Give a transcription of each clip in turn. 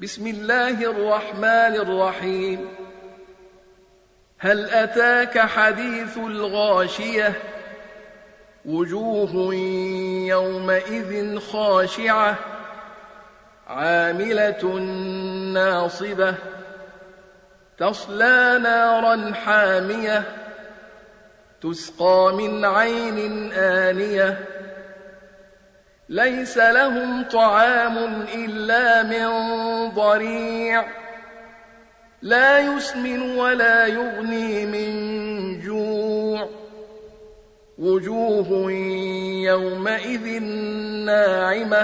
بسم الله الرحمن الرحيم. هل أتاك حديث الغاشية؟ وجوه يومئذ خاشعة عاملة ناصبة تصلى نارا حامية تسقى من عين آنية ليس لهم طعام إلا من ضريع لا يسمن ولا يغني من جوع وجوه يومئذ ناعمة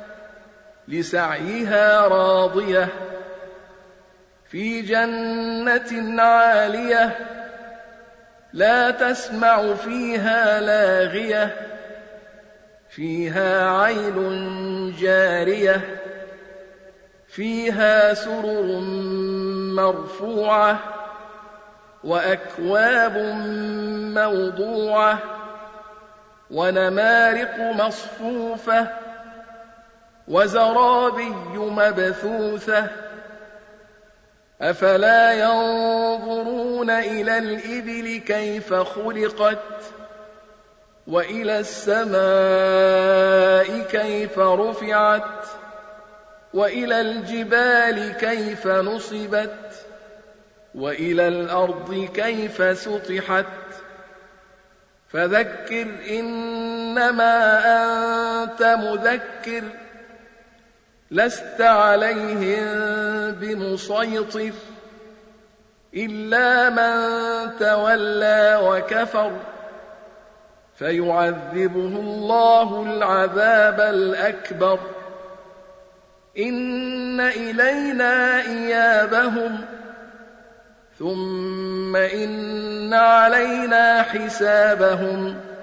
لسعيها راضية في جنة عالية لا تسمع فيها لاغية فيها عين جارية فيها سرر مرفوعة وأكواب موضوعة ونمارق مصفوفة وزرابي مبثوثة أفلا ينظرون إلى الإبل كيف خلقت وإلى السماء كيف رفعت وإلى الجبال كيف نصبت وإلى الأرض كيف سطحت فذكر إنما أنت مذكر لست عليهم بمسيطر إلا من تولى وكفر فيعذبه الله العذاب الأكبر إن إلينا إيابهم ثم إن علينا حسابهم